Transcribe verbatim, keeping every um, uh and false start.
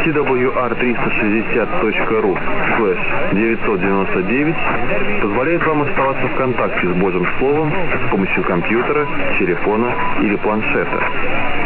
ти дабл ю ар триста шестьдесят точка ру слэш девятьсот девяносто девять позволяет вам оставаться в контакте с Божьим Словом с помощью компьютера, телефона или планшета.